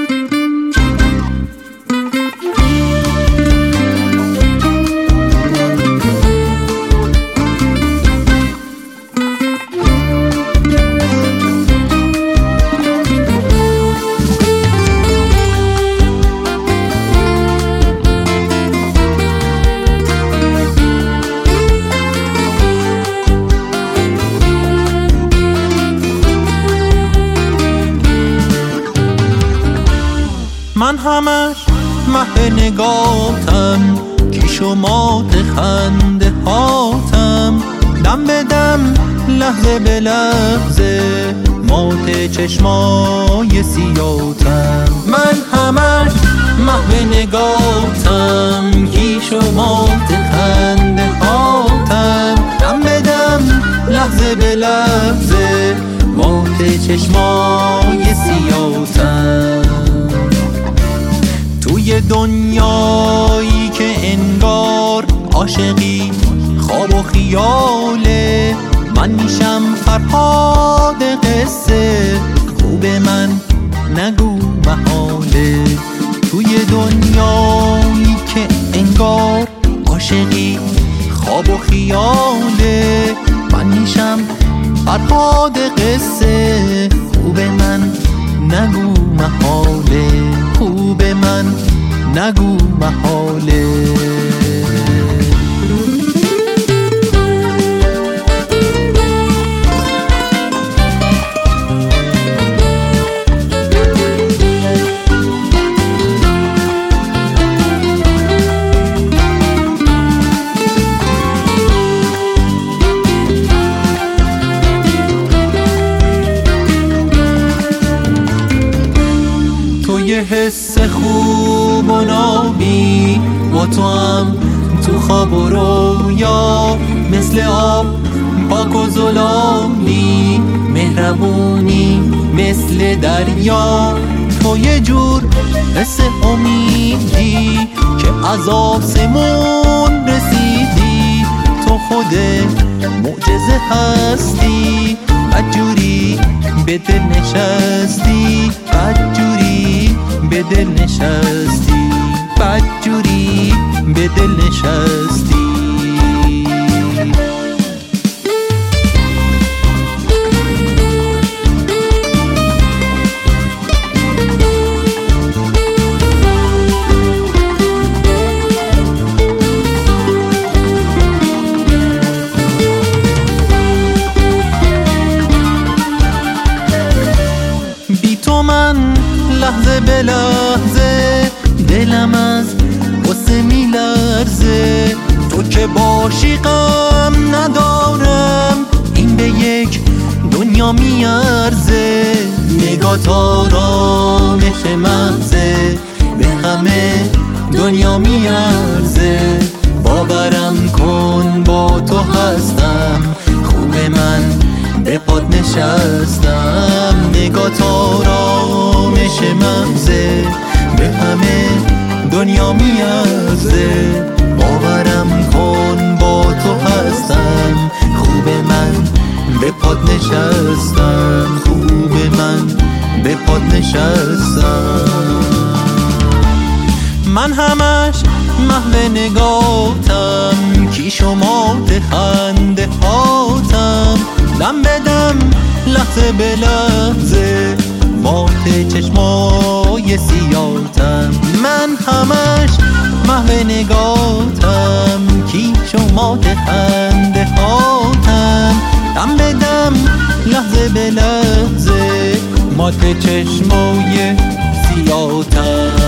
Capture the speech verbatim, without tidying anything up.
من همش محو نگاتم، کیش و مات خنده هاتم، دم به دم لحظه به لحظه مات چشمای سیاتم. من همش محو نگاتم، کیش و مات خنده هاتم، دم به دم لحظه به لحظه مات چشمای سیاتم. توی دنیایی که انگار عاشقی خواب و خیاله، من میشم فرهاد قصه، خوب من نگو محاله. توی دنیایی که انگار عاشقی خواب و خیاله، من میشم فرهاد قصه، خوب من نگو محاله، خوب من نگو محاله. یه حس خوب و نابی با تو هم تو خواب و رویا، مثل آب پاک و زلالی، مهربونی مثل دریا. تو یه جور حس امیدی که از آسمون رسیدی، تو خود معجزه هستی، بدجوری به دل نشستی، بدجوری به دل نشستی، بدجوری به دل نشستی. بی تو من لحظه به لحظه دلم از غصه میلرزه، تو که باشی غم ندارم، این به یک دنیا میارزه. نگات آرامش مغزه، به همه دنیا میارزه. باورم کن با تو هستم، خوب من به پات نشستم. نگات آرامش مغزه، به همه دنیا میارزه. باورم کن با تو هستم، خوب من به پات نشستم، خوب من به پات نشستم. من همش محو نگاتم، کیش و مات خنده هاتم، دم به دم لحظه به لحظه مات چشمای سیاتم. من همش محو نگاتم، کیش و مات خنده هاتم، دم به دم لحظه به لحظه مات چشمای سیاتم.